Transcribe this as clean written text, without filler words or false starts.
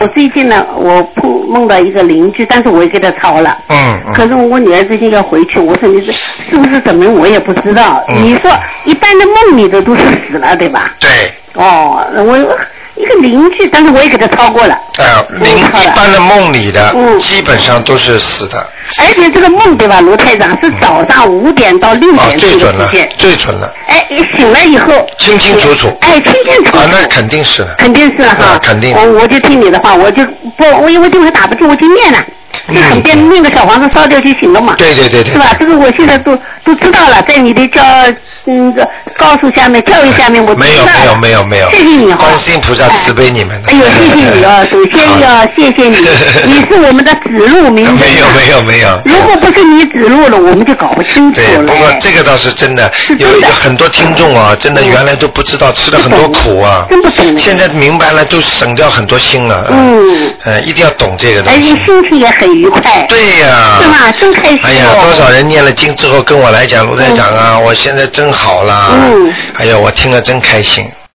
我最近呢，我梦到一个邻居，但是我也给他抄了。可是我女儿最近要回去，我说你是不是怎么我也不知道。你说一般的梦里的都是死了，对吧？ 对。 哦，我一个邻居，但是我也给他抄过了。 一般的梦里的，基本上都是死的。 而且这个梦对吧，卢台长是早上5点到6点这个时间。 最准了。 哎，醒了以后。清清楚楚。 哎，清清楚楚。 那肯定是了。 肯定是了哈。 肯定。 我就听你的话，我因为这会打不进，我就念了。就很便念个小房子烧掉就行了嘛。对。是吧？这个我现在都知道了，在你的告诉下面教育下面我知道了。没有。谢谢你哈。 观世音菩萨慈悲你们的。 哎呦，谢谢你啊！首先要谢谢你，你是我们的指路明灯。没有。如果不是你指路了，我们就搞不清楚了。 对，不过这个倒是真的，有很多听众啊，真的原来都不知道，吃了很多苦啊。真不懂。现在明白了，都省掉很多心了。一定要懂这个东西。而且心情也很愉快。 对呀。 是吧？真开心。 哎呀，多少人念了经之后跟我来讲，卢台长啊，我现在真好了。哎呀，我听了真开心。